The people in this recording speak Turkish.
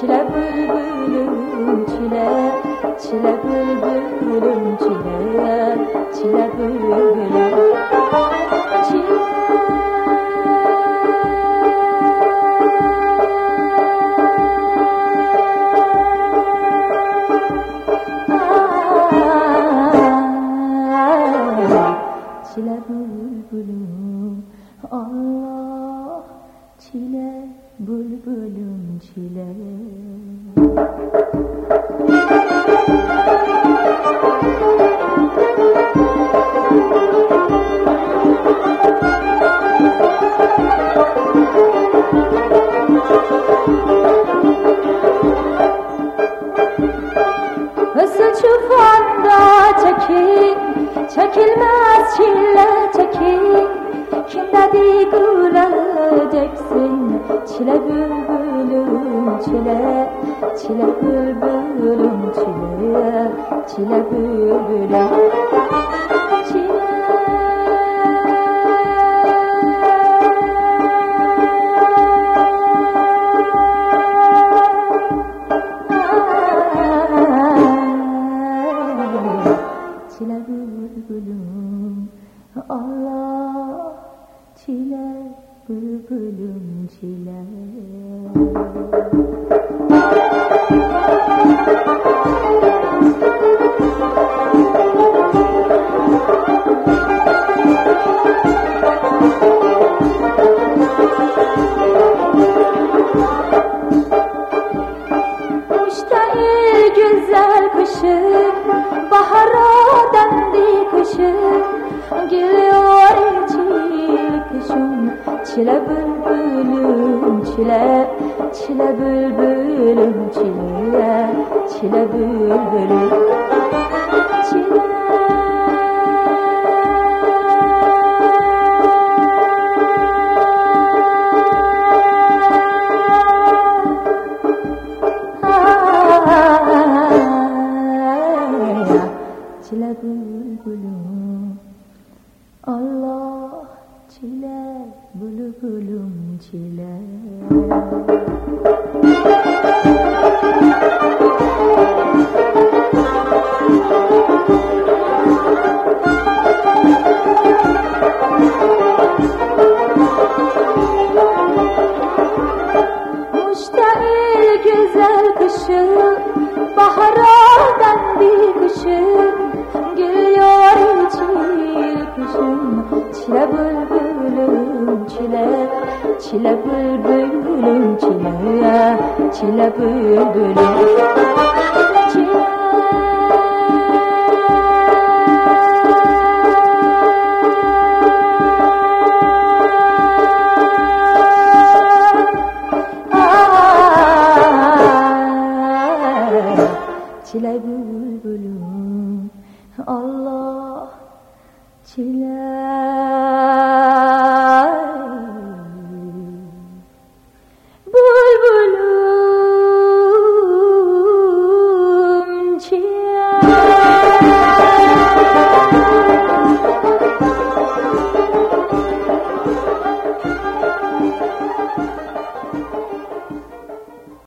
çile bülbülüm çile, çile bülbülüm çile, çile bülbülüm çile. Çile bülbülüm Allah, çile bülbülüm çile. Hızlı çufanda çekil, çekilmez çile çekil. Kim dedi güleceksin? Çile bülbülüm çile, çile bülbülüm çile, çile bülbülüm çile. Çile bülbülüm Allah, çile bülbülüm çile. Müştahil güzel kışım, bahara döndü kışım, geliyor çil kışım. Çile bülbülüm çile, çile bülbülüm çile, çile bülbülüm çile. Çile bülbülüm Allah, çile bülbülüm çile. Müştahil güzel kışım, bahara döndü kışım, geliyor çil kışım. Çile bülbülüm çile, çile bülbülüm çile, çile bülbülüm çile. Çile bülbülüm Allah, çile